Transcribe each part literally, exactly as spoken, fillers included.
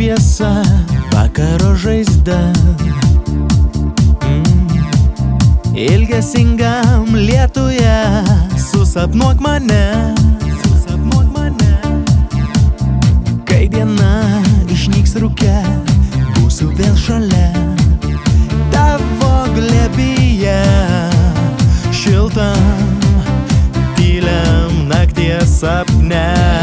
šviesa, vakaro žaizda. mm. Ilgesingam lietuje susapnuok mane, susapnuok mane. Kai diena išnyks rūke, būsiu vėl šalia tavo glėbyje, šiltam, tyliam nakties sapne.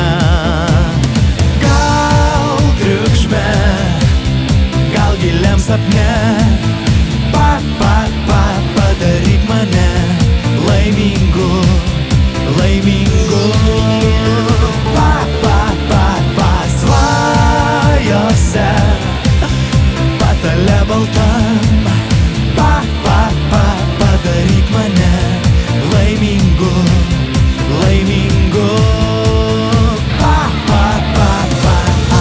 Gal triukšme, gal giliam sapne, pa, pa, pa, padaryk mane laimingu, laimingu. Pa, pa, pa, pa, svajose, patale baltam, pa, pa, pa, padaryk mane laimingu, laimingu. Pa, pa, pa, pa, pa.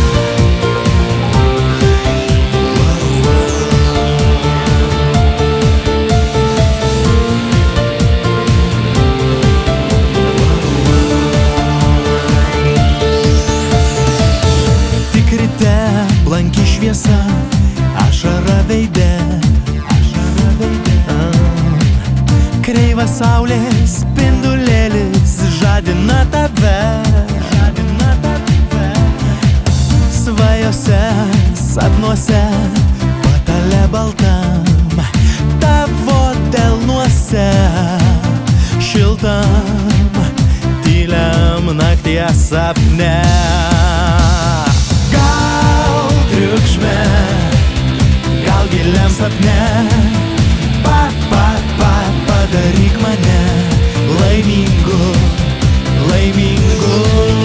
Tik ryte blanki šviesa, ašara veide, ašara veide. Kreivas saulės spindulėlis žadina tave, žadina tave. Svajose, sapnuose, patale baltam, tavo delnuose, šiltam, tyliam nakties sapne. Gal triukšme, gal giliam sapne, pa, pa, pa, padaryk mane laimingu, laimingu.